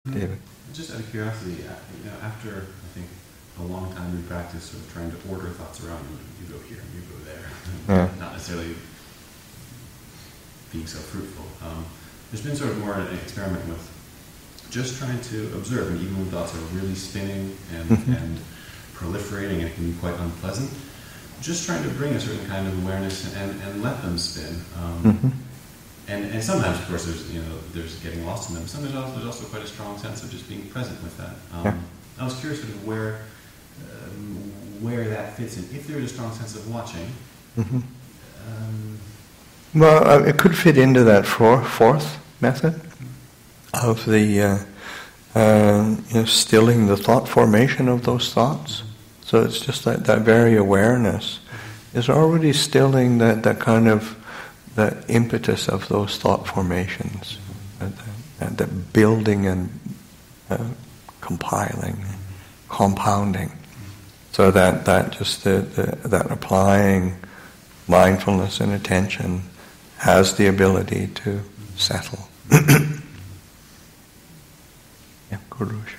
David. Just out of curiosity, after I think a long time in practice, sort of trying to order thoughts around you go here and you go there, not necessarily being so fruitful. There's been sort of more an experiment with just trying to observe, and even when thoughts are really spinning and proliferating, and it can be quite unpleasant, just trying to bring a certain kind of awareness and let them spin. And sometimes, of course, there's getting lost in them. Sometimes there's also quite a strong sense of just being present with that. I was curious sort of where that fits in. If there's a strong sense of watching. Well, it could fit into that fourth method of the stilling the thought formation of those thoughts. So it's just that very awareness is already stilling that kind of the impetus of those thought formations, the building and compiling, compounding, so that just that applying mindfulness and attention has the ability to settle. Yeah, Gurush.